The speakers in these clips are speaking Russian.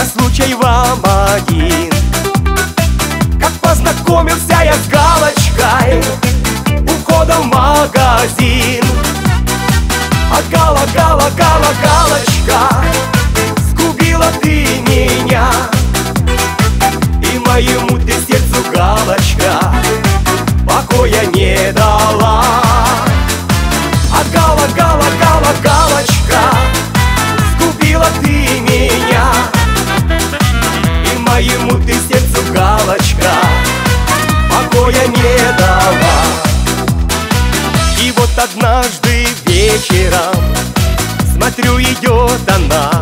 случай вам один. Как познакомился я с галочкой у входа в магазин. А галочка, сгубила ты меня, и моему ты сердцу, галочка, покоя не дала. А галочка, сгубила ты меня, и моему ты сердцу, галочка, покоя не дала. И вот однажды вечером смотрю, идет она,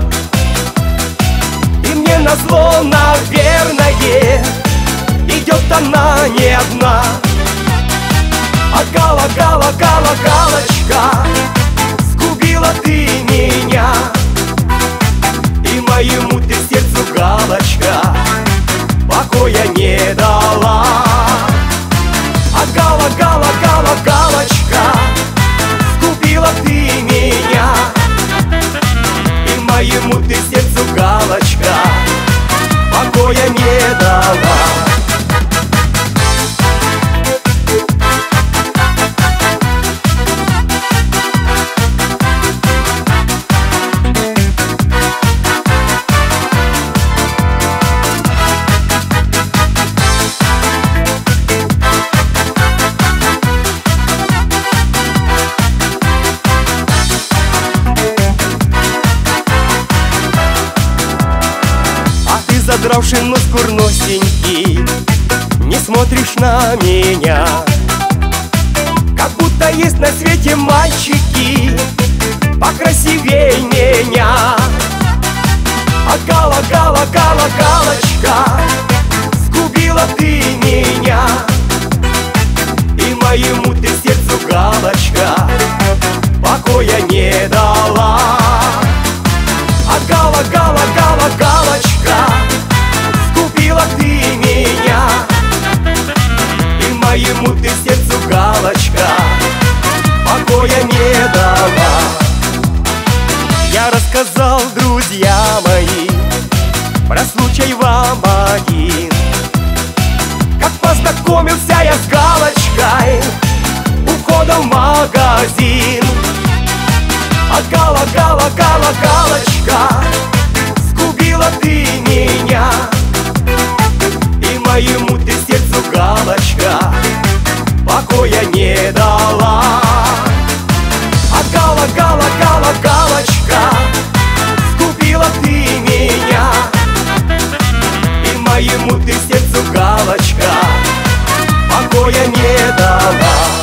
и мне назло, наверное, идет она не одна. А галочка, сгубила ты меня, и моему ты сердцу, галочка, покоя не дала. А галочка, сгубила ты меня, и моему ты сердцу, галочка, покоя не дала. Задравший нос курносенький, не смотришь на меня, как будто есть на свете мальчики покрасивей меня. А галочка, сгубила ты меня, и моему ты сердцу, галочка, покоя не дала. А галочка, сгубила ты меня, и моему ты сердцу, галочка, покоя не дала. Я рассказал, друзья мои, про случай вам один. Как познакомился я с галочкой у входа в магазин. А галочка, сгубила ты меня, и моему ты сердцу, галочка, покоя не дала. А галочка, сгубила ты меня, и моему ты сердцу, галочка, покоя не дала.